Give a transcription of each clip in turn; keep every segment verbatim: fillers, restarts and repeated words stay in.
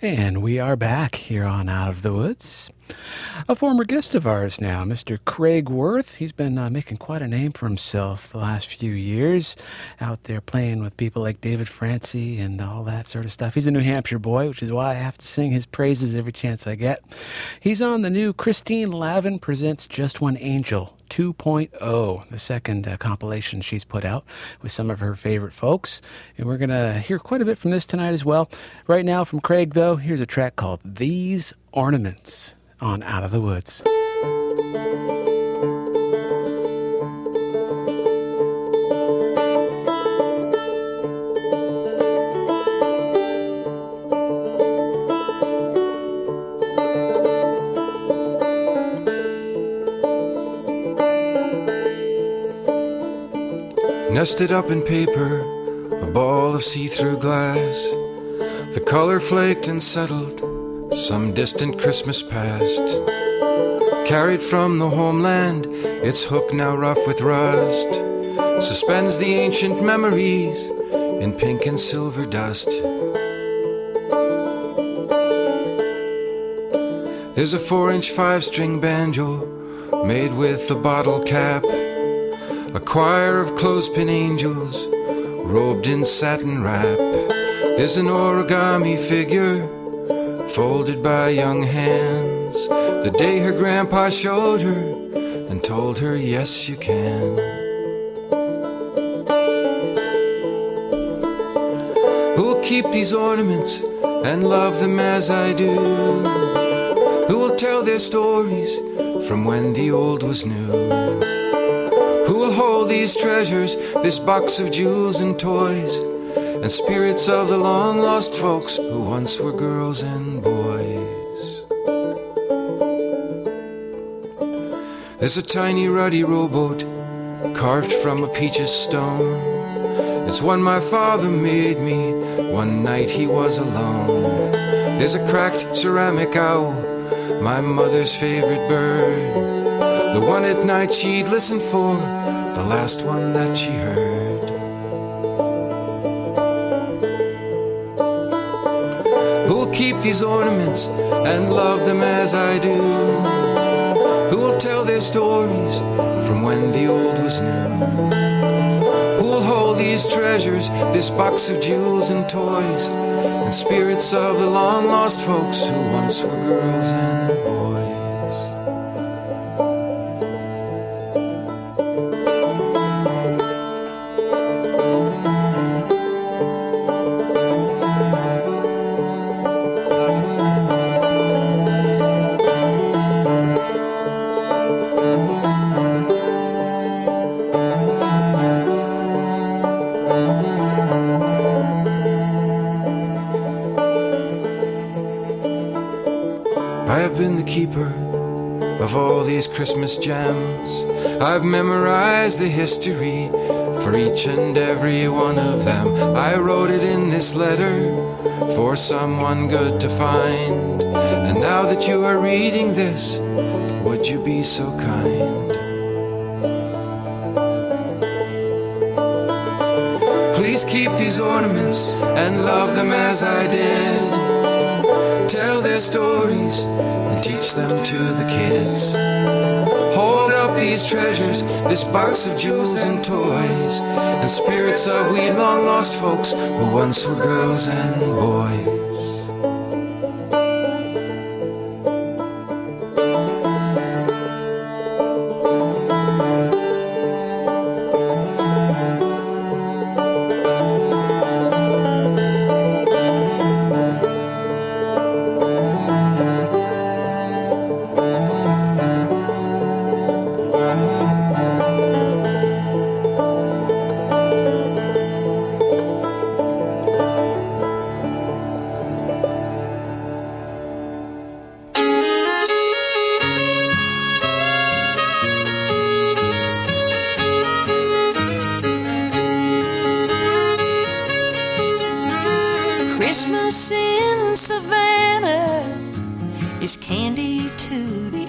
And we are back here on Out of the Woods. A former guest of ours now, Mister Craig Worth. He's been uh, making quite a name for himself the last few years, out there playing with people like David Francie and all that sort of stuff. He's a New Hampshire boy, which is why I have to sing his praises every chance I get. He's on the new Christine Lavin Presents Just One Angel two point oh, the second uh, compilation she's put out with some of her favorite folks. And we're going to hear quite a bit from this tonight as well. Right now from Craig, though, here's a track called These Ornaments on Out of the Woods. Nested up in paper, a ball of see-through glass, the color flaked and settled, some distant Christmas past. Carried from the homeland, its hook now rough with rust, suspends the ancient memories in pink and silver dust. There's a four-inch five-string banjo made with a bottle cap, a choir of clothespin angels robed in satin wrap. There's an origami figure folded by young hands, the day her grandpa showed her and told her, yes, you can. Who'll keep these ornaments and love them as I do? Who will tell their stories from when the old was new? Who will hold these treasures, this box of jewels and toys, and spirits of the long-lost folks who once were girls and boys? There's a tiny ruddy rowboat carved from a peach's stone. It's one my father made me one night he was alone. There's a cracked ceramic owl, my mother's favorite bird, the one at night she'd listen for, the last one that she heard. Who'll keep these ornaments and love them as I do? Who'll tell their stories from when the old was new? Who'll hold these treasures, this box of jewels and toys, and spirits of the long-lost folks who once were girls and boys? Christmas gems, I've memorized the history for each and every one of them. I wrote it in this letter for someone good to find. And now that you are reading this, would you be so kind? Please keep these ornaments and love them as I did. Tell their stories and teach them to the kids. Hold up these treasures, this box of jewels and toys, and spirits of we long lost folks who once were girls and boys. Christmas in Savannah is candy to the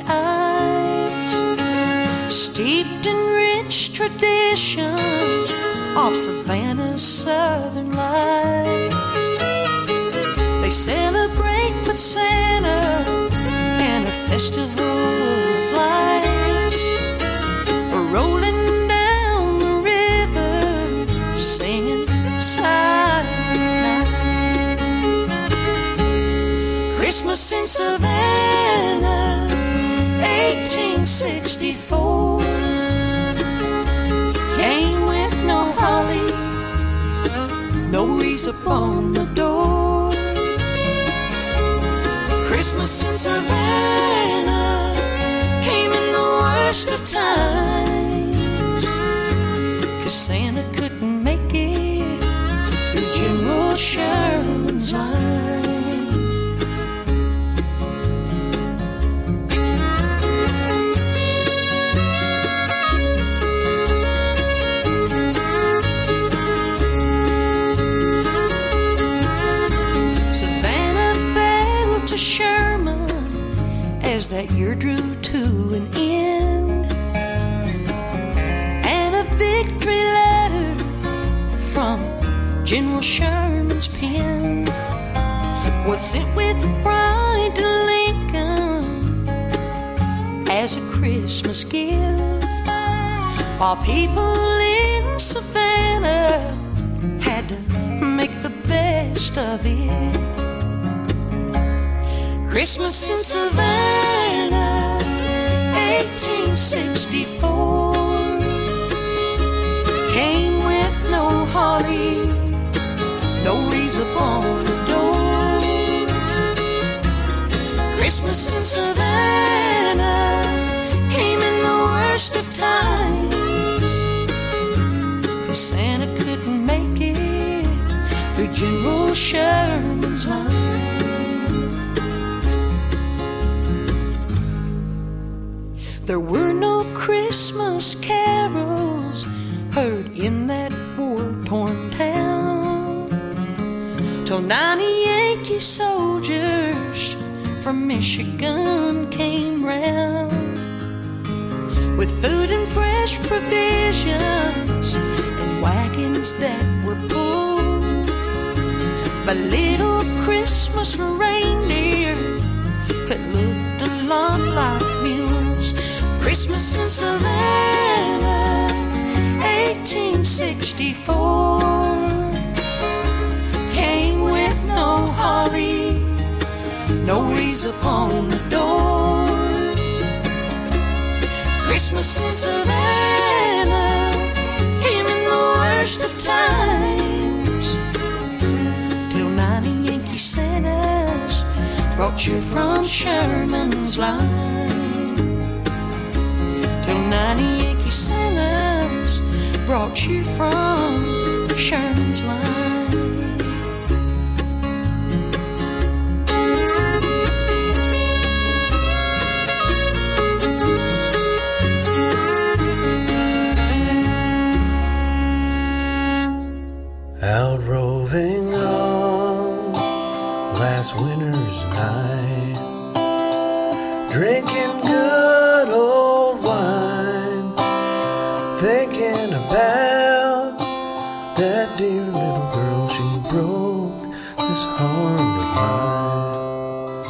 eyes, steeped in rich traditions of Savannah's southern life. They celebrate with Santa and a festival of lights, rolling down the river, singing Silent Night. Christmas in Savannah, eighteen sixty-four, came with no holly, no wreaths upon the door. Christmas in Savannah came in the worst of times, 'cause Santa couldn't make it through General Sherman's line. Sherman as that year drew to an end, and a victory letter from General Sherman's pen was sent with pride to Lincoln as a Christmas gift, while people in Savannah had to make the best of it. Christmas in Savannah, eighteen sixty-four, came with no holly, no wreaths upon the door. Christmas in Savannah came in the worst of times, 'cause Santa couldn't make it through General Sherman's line. There were no Christmas carols heard in that war-torn town till ninety Yankee soldiers from Michigan came round with food and fresh provisions and wagons that were pulled by little Christmas reindeer that looked a lot like mules. Christmas in Savannah, eighteen sixty-four, came with no holly, no wreaths upon the door. Christmas in Savannah came in the worst of times, till ninety Yankee Santas brought you from Sherman's line. ninety Yankee Santas brought you from Sherman's line. Out roving on last winter's night, drinking good old wine, thinking about that dear little girl. She broke this heart of mine.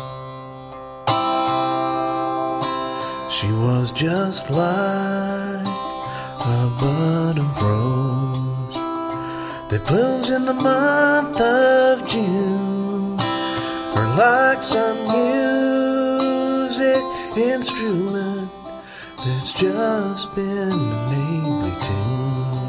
She was just like a bud of rose that blooms in the month of June, or like some music instrument that's just been naively tuned.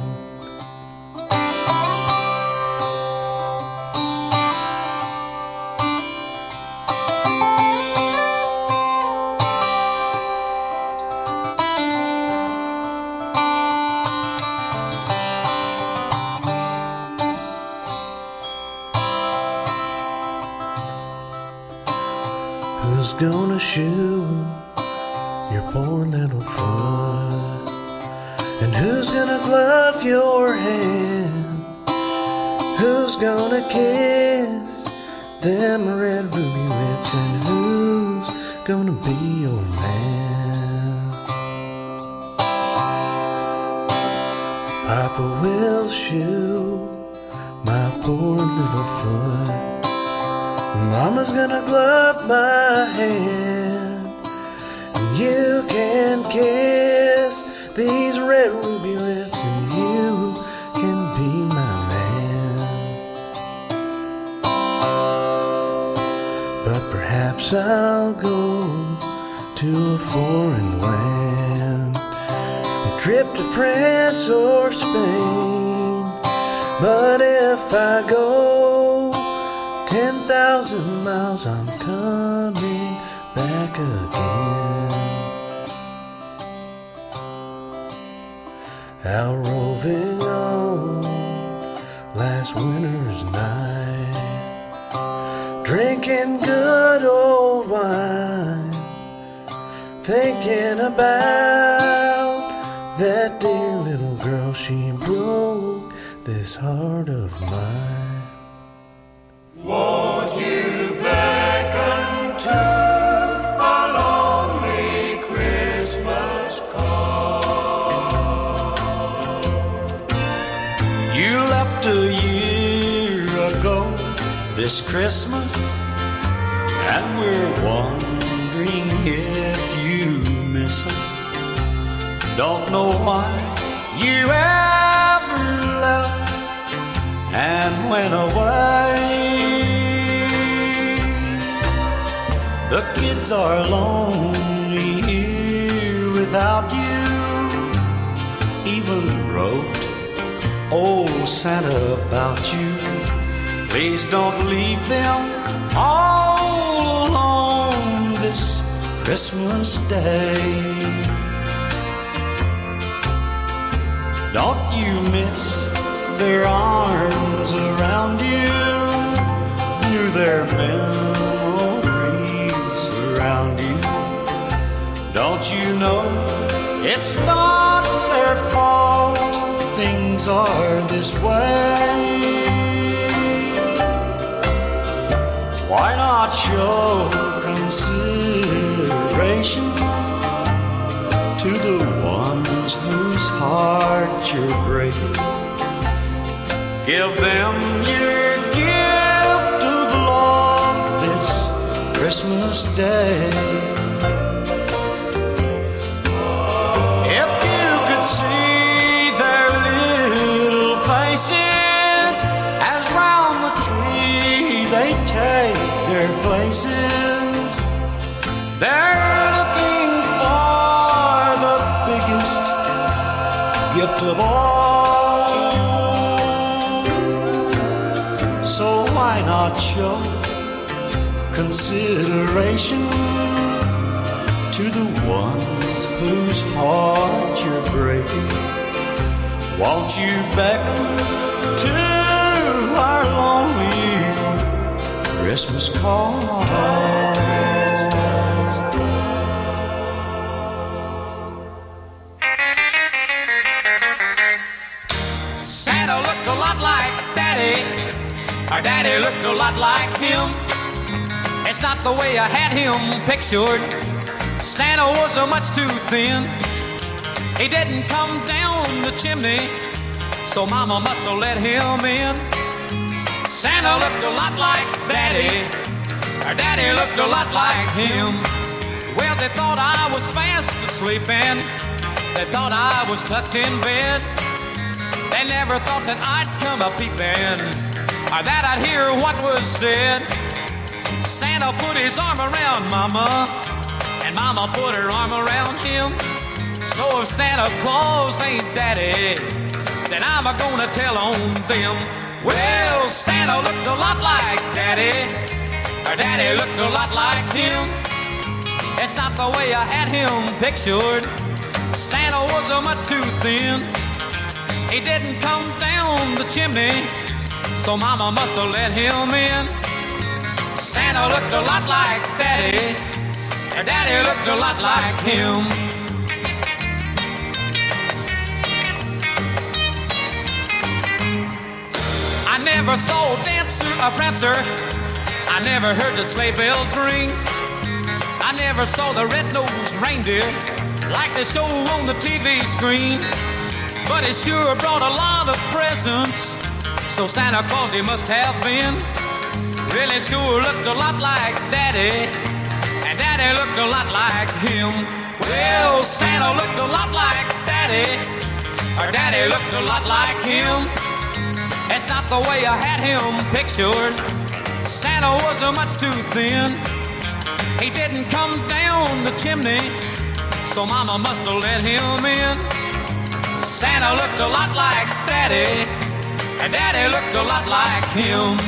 Who's gonna shoe your poor little foot? And who's gonna glove your hand? Who's gonna kiss them red ruby lips? And who's gonna be your man? Papa will shoe my poor little foot Mama's gonna glove my hand, and you can kiss these red ruby lips, and you can be my man. But perhaps I'll go to a foreign land, a trip to France or Spain. But if I go ten thousand miles, I'm coming back again. Out roving on last winter's night, drinking good old wine, thinking about that dear little girl. She broke this heart of mine. Won't you beckon to a lonely Christmas call? You left a year ago this Christmas, and we're wondering if you miss us. Don't know why you ever left and went away. The kids are lonely here without you. Even wrote old Santa about you. Please don't leave them all alone this Christmas Day. Don't you miss their arms around you? Do their memories surround you? Don't you know it's not their fault things are this way? Why not show consideration to the ones whose heart you're breaking? Give them your gift of love this Christmas Day. If you could see their little faces as round the tree they take their places, they're looking for the biggest gift of all. So why not show consideration to the ones whose heart you're breaking? Won't you beckon to our lonely Christmas call? Santa looked a lot like Daddy. Our Daddy looked a lot like him. It's not the way I had him pictured. Santa was a much too thin. He didn't come down the chimney, so Mama must have let him in. Santa looked a lot like Daddy. Our Daddy looked a lot like him. Well, they thought I was fast asleep and they thought I was tucked in bed. They never thought that I'd come a peeping or that I'd hear what was said. Santa put his arm around Mama and Mama put her arm around him. So if Santa Claus ain't Daddy, then I'm gonna tell on them. Well, Santa looked a lot like Daddy. Our Daddy looked a lot like him. It's not the way I had him pictured. Santa was a much too thin. He didn't come down the chimney, so Mama must have let him in. Santa looked a lot like Daddy. Our Daddy looked a lot like him. I never saw a dancer, a prancer. I never heard the sleigh bells ring. I never saw the red-nosed reindeer like they show on the T V screen. But it sure brought a lot of presents, so Santa Claus he must have been Billy sure looked a lot like Daddy, and Daddy looked a lot like him. Well, Santa looked a lot like Daddy, or Daddy looked a lot like him. It's not the way I had him pictured. Santa was a much too thin. He didn't come down the chimney, so Mama must have let him in. Santa looked a lot like Daddy, and Daddy looked a lot like him.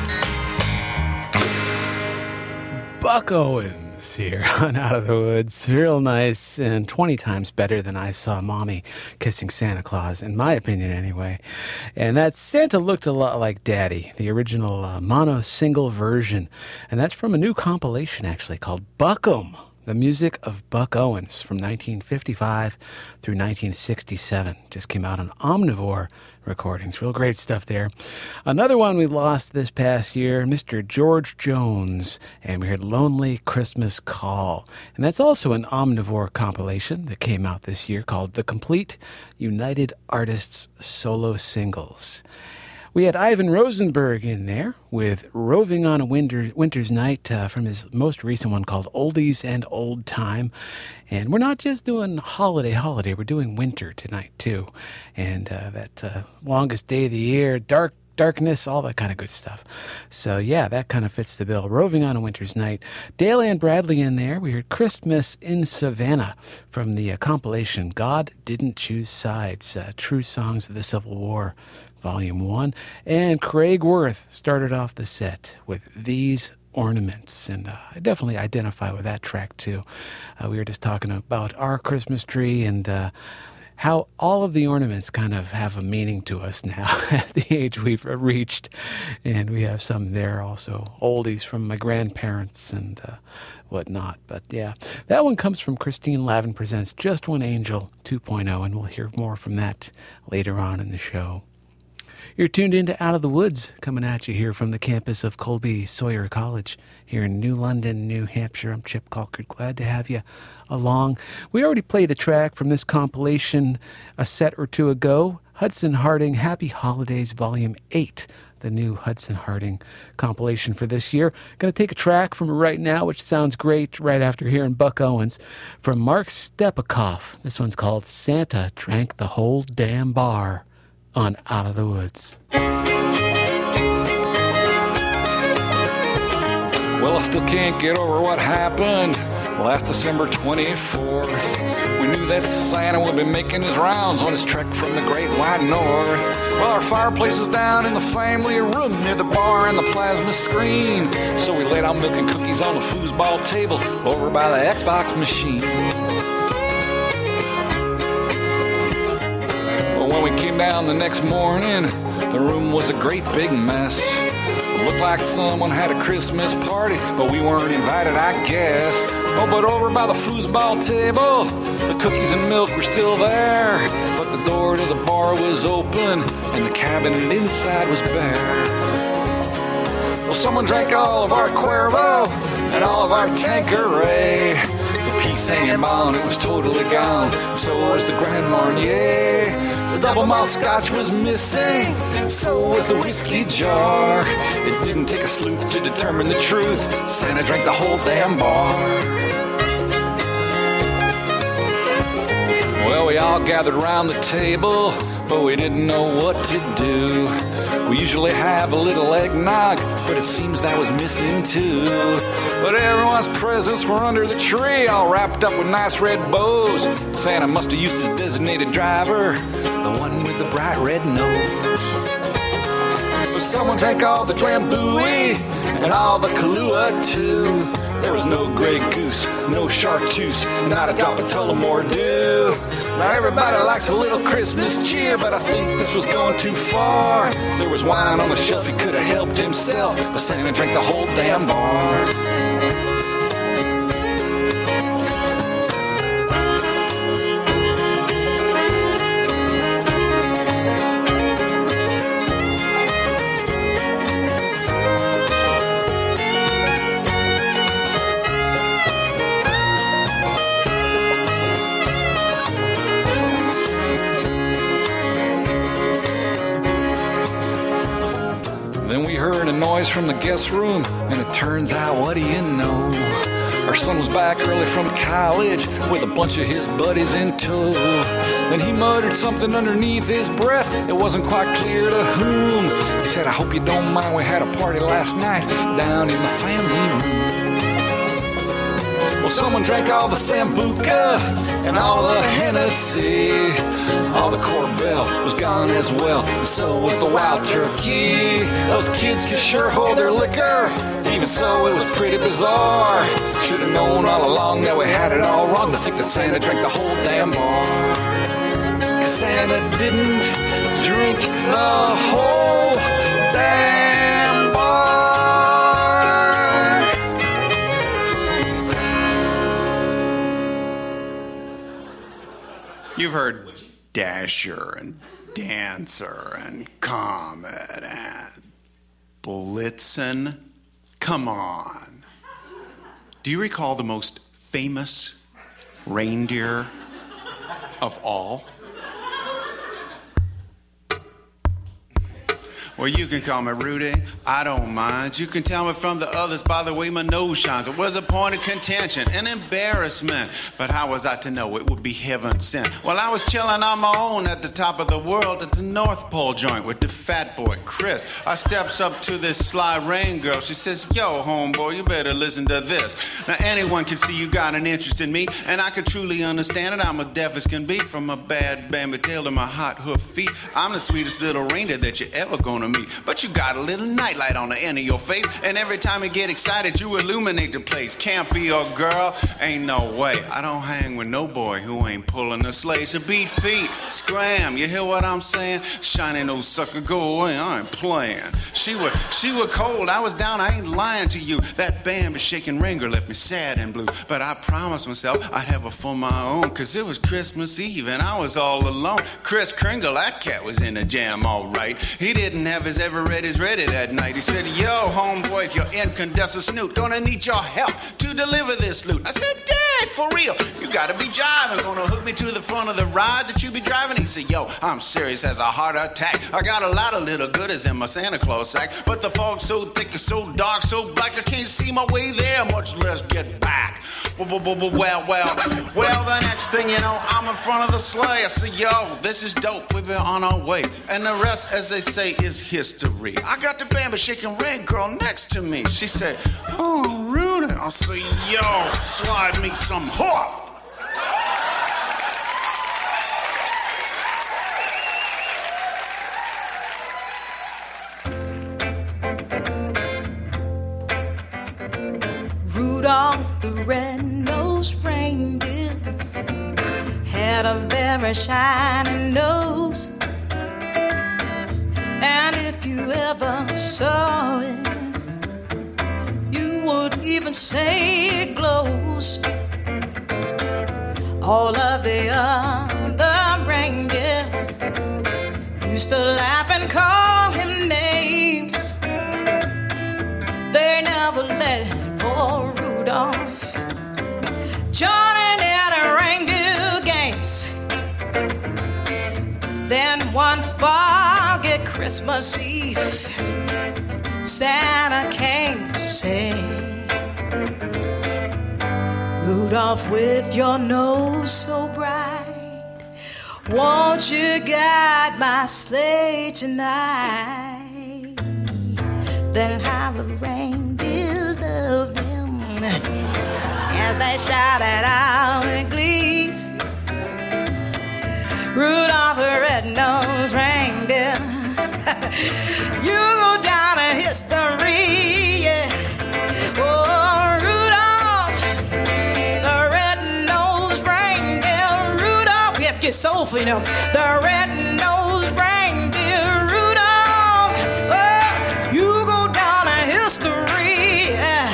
Buck Owens here on Out of the Woods. Real nice and twenty times better than I Saw Mommy Kissing Santa Claus, in my opinion anyway. And that Santa Looked a Lot Like Daddy, the original uh, mono single version. And that's from a new compilation actually called Buckum, the music of Buck Owens from nineteen fifty-five through nineteen sixty-seven. Just came out on Omnivore Recordings. Real great stuff there. Another one we lost this past year, Mister George Jones, and we heard Lonely Christmas Call. And that's also an Omnivore compilation that came out this year called The Complete United Artists Solo Singles. We had Ivan Rosenberg in there with Roving on a Winter, Winter's Night uh, from his most recent one called Oldies and Old Time. And we're not just doing holiday, holiday. We're doing winter tonight, too. And uh, that uh, longest day of the year, dark, darkness, all that kind of good stuff. So, yeah, that kind of fits the bill. Roving on a Winter's Night. Dale Ann Bradley in there. We heard Christmas in Savannah from the uh, compilation God Didn't Choose Sides, uh, True Songs of the Civil War. Volume one. And Craig Worth started off the set with These Ornaments. And uh, I definitely identify with that track, too. Uh, we were just talking about our Christmas tree and uh, how all of the ornaments kind of have a meaning to us now at the age we've reached. And we have some there also, oldies from my grandparents and uh, whatnot. But yeah, that one comes from Christine Lavin Presents Just One Angel two point oh, and we'll hear more from that later on in the show. You're tuned into Out of the Woods, coming at you here from the campus of Colby Sawyer College here in New London, New Hampshire. I'm Chip Colcord. Glad to have you along. We already played a track from this compilation a set or two ago, Hudson Harding Happy Holidays Volume eight, the new Hudson Harding compilation for this year. Going to take a track from it right now, which sounds great right after hearing Buck Owens, from Mark Stepakoff. This one's called Santa Drank the Whole Damn Bar, on Out of the Woods. Well, I still can't get over what happened last December twenty-fourth. We knew that Santa would be making his rounds on his trek from the great wide north. Well, our fireplace is down in the family room near the bar and the plasma screen. So we laid out milk and cookies on the foosball table over by the Xbox machine. When we came down the next morning, the room was a great big mess. It looked like someone had a Christmas party, but we weren't invited, I guess. Oh, but over by the foosball table, the cookies and milk were still there. But the door to the bar was open, and the cabinet inside was bare. Well, someone drank all of our Cuervo and all of our Tanqueray. The peace hanging on, it was totally gone. So was the Grand Marnier. The double malt scotch was missing, and so was the whiskey jar. It didn't take a sleuth to determine the truth. Santa drank the whole damn bar. Well, we all gathered around the table, but we didn't know what to do. We usually have a little eggnog, but it seems that was missing too. But everyone's presents were under the tree, all wrapped up with nice red bows. Santa must have used his designated driver, the one with the bright red nose. But someone drank all the Drambuie and all the Kahlua too. There was no Grey Goose, no Chartreuse, not a drop of Tullamore Dew. Now everybody likes a little Christmas cheer, but I think this was going too far. There was wine on the shelf, he could have helped himself, but Santa drank the whole damn bar. noise from the guest room, and it turns out, what do you know? Our son was back early from college with a bunch of his buddies in tow. Then he muttered something underneath his breath. It wasn't quite clear to whom. He said, I hope you don't mind, we had a party last night down in the family room. Well, someone drank all the Sambuca and all the Hennessy. All the Corbel was gone as well, and so was the wild turkey. Those kids could sure hold their liquor. Even so, it was pretty bizarre. Should have known all along that we had it all wrong to think that Santa drank the whole damn bar. 'Cause Santa didn't drink the whole damn bar. You've heard Dasher and Dancer and Comet and Blitzen. Come on. Do you recall the most famous reindeer of all? Well, you can call me Rudy, I don't mind. You can tell me from the others by the way my nose shines. It was a point of contention, an embarrassment. But how was I to know it would be heaven sent? Well, I was chilling on my own at the top of the world at the North Pole joint with the fat boy, Chris. I steps up to this sly rain girl. She says, yo, homeboy, you better listen to this. Now, anyone can see you got an interest in me, and I can truly understand it. I'm as deaf as can be, from a bad bambi tail to my hot hoof feet. I'm the sweetest little reindeer that you're ever gonna meet. But you got a little nightlight on the end of your face, and every time you get excited, you illuminate the place. Can't be your girl, ain't no way. I don't hang with no boy who ain't pulling a sleigh. So beat feet, scram, you hear what I'm saying? Shining old sucker, go away, I ain't playing. She was, she was cold, I was down, I ain't lying to you. That band shaking ringer left me sad and blue. But I promised myself I'd have her for my own, 'cause it was Christmas Eve and I was all alone. Kris Kringle, that cat was in the jam all right. He didn't have his ever ready's ready that night. He said, yo, homeboy, with your incandescent snoot, gonna need your help to deliver this loot. I said, Dad, for real, you gotta be jiving. Gonna hook me to the front of the ride that you be driving? He said, yo, I'm serious as a heart attack. I got a lot of little goodies in my Santa Claus sack, but the fog's so thick and so dark, so black, I can't see my way there, much less get back. Well, well, well, well, well, well, the next thing you know, I'm in front of the sleigh. I said, yo, this is dope, we've been on our way. And the rest, as they say, is history. I got the bamba shaking red girl next to me. She said, oh, Rudy. I said, yo, slide me some hoof. Rudolph the red-nosed reindeer had a very shiny nose. And if you ever saw it, you would even say it glows. All of the other reindeer used to laugh and call him names. They never let poor Rudolph join in the reindeer games. Then one foggy Christmas Eve, Santa came to say, Rudolph, with your nose so bright, won't you guide my sleigh tonight? Then how the reindeer loved him, and they shouted out in glee, Rudolph the red-nosed reindeer, you go down in history, yeah. Oh, Rudolph, the red-nosed reindeer, Rudolph, we have to get soulful, you know. The red-nosed reindeer, Rudolph, oh, you go down in history, yeah.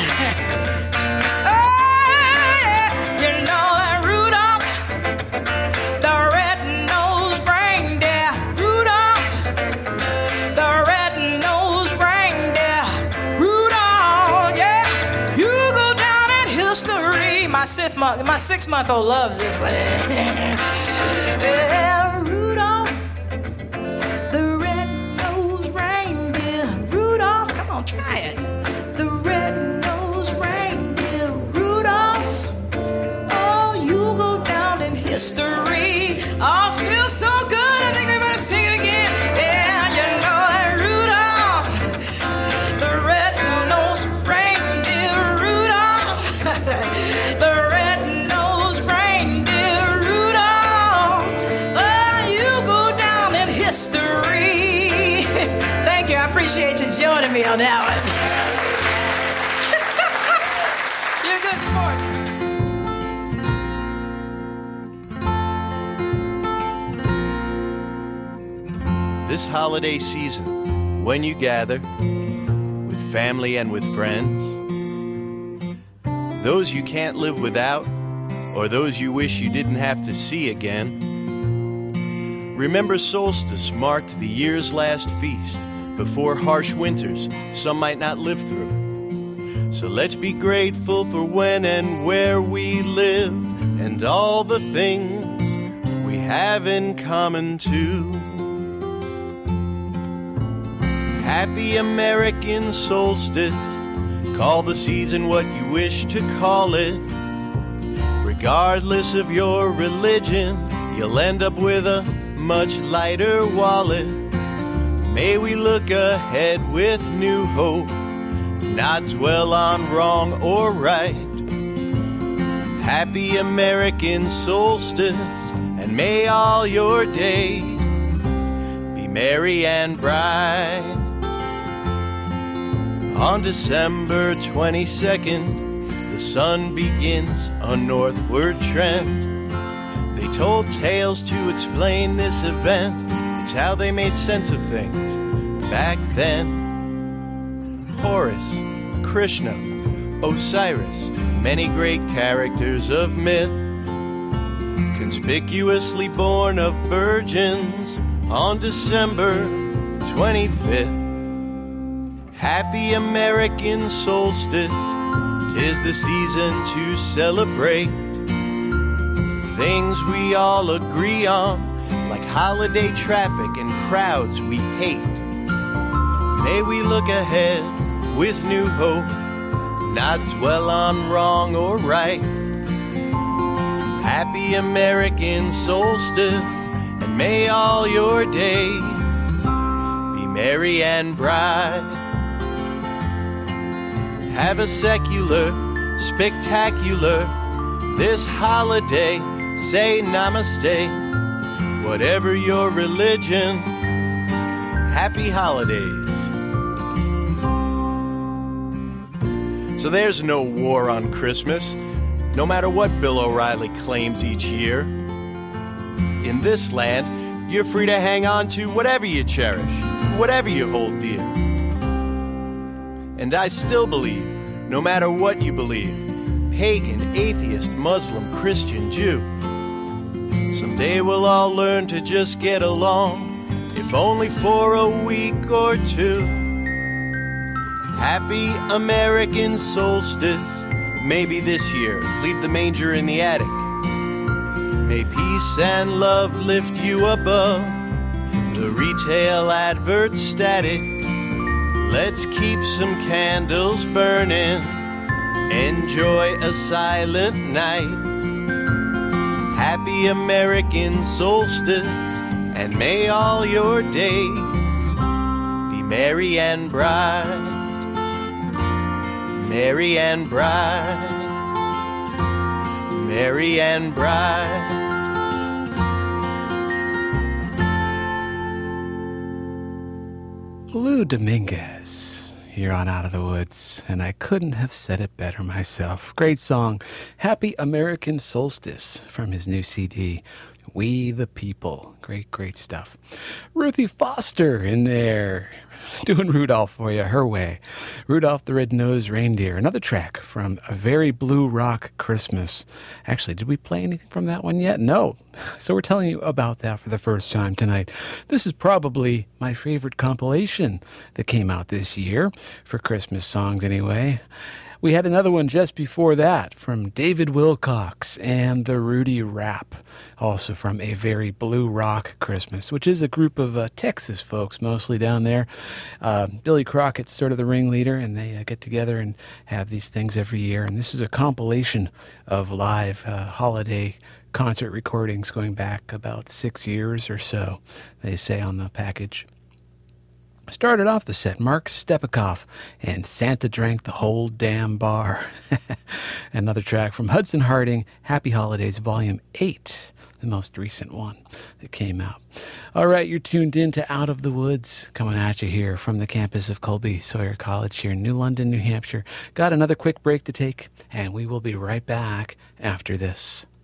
Oh, yeah, you know that Rudolph, the red-nosed reindeer, Rudolph, the red-nosed reindeer, Rudolph, yeah, you go down in history. My sixth month, my six-month-old loves this one. Yeah, Rudolph, the red-nosed reindeer, Rudolph, come on, Trey. Hey, the red-nosed reindeer Rudolph. Oh, you go down in history. Oh, feels so good. I think we better sing it again. Yeah, you know that Rudolph, the red-nosed reindeer Rudolph, the red-nosed reindeer Rudolph. Oh, you go down in history. Thank you. I appreciate you joining me on that one. You're a good sport. This holiday season, when you gather with family and with friends, those you can't live without, or those you wish you didn't have to see again, remember solstice marked the year's last feast before harsh winters some might not live through. So let's be grateful for when and where we live and all the things we have in common too. Happy American solstice, call the season what you wish to call it. Regardless of your religion, you'll end up with a much lighter wallet. May we look ahead with new hope, not dwell on wrong or right. Happy American solstice, and may all your days be merry and bright. On December twenty-second, the sun begins a northward trend. They told tales to explain this event. It's how they made sense of things back then. Horus, Krishna, Osiris, many great characters of myth, conspicuously born of virgins on December twenty-fifth. Happy American solstice, 'tis the season to celebrate things we all agree on, like holiday traffic and crowds we hate. May we look ahead with new hope, not dwell on wrong or right. Happy American solstice, and may all your days be merry and bright. Have a secular, spectacular, this holiday, say namaste. Whatever your religion, happy holidays. So there's no war on Christmas, no matter what Bill O'Reilly claims each year. In this land, you're free to hang on to whatever you cherish, whatever you hold dear. And I still believe, no matter what you believe, pagan, atheist, Muslim, Christian, Jew, someday we'll all learn to just get along, if only for a week or two. Happy American solstice, maybe this year, leave the manger in the attic. May peace and love lift you above the retail advert static. Let's keep some candles burning, enjoy a silent night. Happy American solstice, and may all your days be merry and bright. Merry and bright. Merry and bright. Lou Dominguez here on Out of the Woods, and I couldn't have said it better myself. Great song, Happy American Solstice, from his new C D, We the People. Great, great stuff. Ruthie Foster in there, doing Rudolph for you, her way. Rudolph the Red-Nosed Reindeer, another track from A Very Blue Rock Christmas. Actually, did we play anything from that one yet? No. So we're telling you about that for the first time tonight. This is probably my favorite compilation that came out this year, for Christmas songs anyway. We had another one just before that from David Wilcox and the Rudy Rap, also from A Very Blue Rock Christmas, which is a group of uh, Texas folks mostly down there. Uh, Billy Crockett's sort of the ringleader, and they uh, get together and have these things every year. And this is a compilation of live uh, holiday concert recordings going back about six years or so, they say on the package. Started off the set, Mark Stepikoff and Santa Drank the Whole Damn Bar. Another track from Hudson Harding, Happy Holidays Volume eight, the most recent one that came out. All right, you're tuned in to Out of the Woods, coming at you here from the campus of Colby Sawyer College here in New London, New Hampshire. Got another quick break to take, and we will be right back after this.